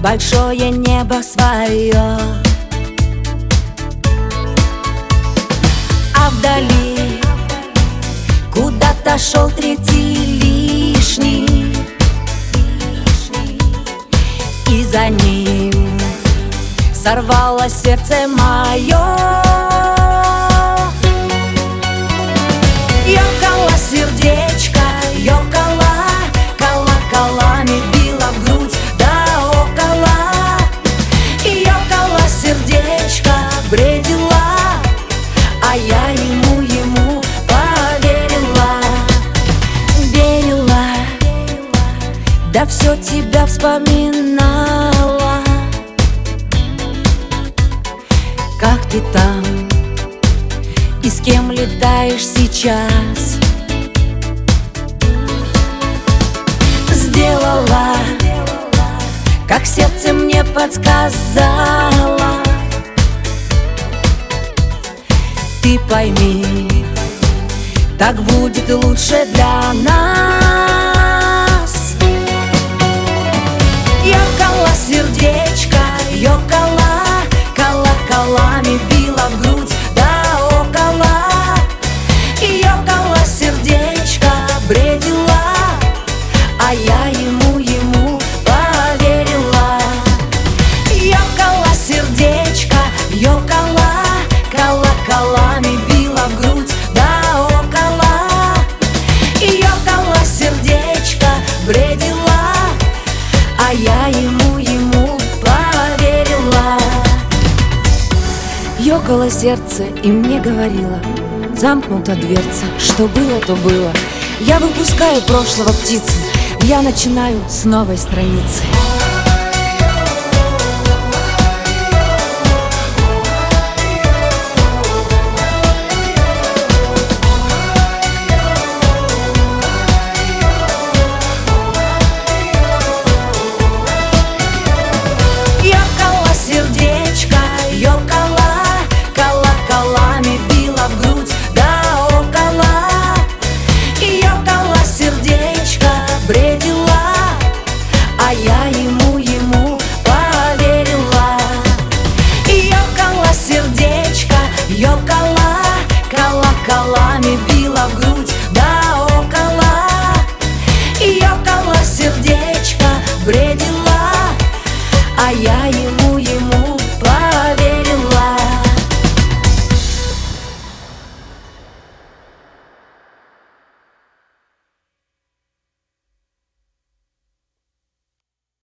большое небо свое. А вдали куда-то шел третий лишний, и за ним сорвалось сердце мое. Ёкало сердечко, ёкало, колоколами било в грудь да около. Ёкало сердечко, бредила, а я ему поверила. Верила, да все тебя вспоминала. Как ты там и с кем летаешь сейчас? Сделала, как сердце мне подсказало. Ты пойми, так будет лучше для нас. Ёкало сердечко, ёкало, колоколами било в грудь да около. Ёкало сердечко, бредила, а я ему поверила. Ёкало сердечко, ёкало, колоколами било в грудь да около. Ёкало сердечко, бредила, а я ему поверила. Ёкало сердце и мне говорило: замкнута дверца, что было, то было. Я выпускаю прошлого птицу, я начинаю с новой страницы. Ёкало сердечко, ёкало, колоколами било в грудь да около. Ёкало сердечко, бредила, а я ему поверила. Ёкало сердечко, ёкало, колоколами било в грудь да около. Ёкало сердечко, бредила, а я ему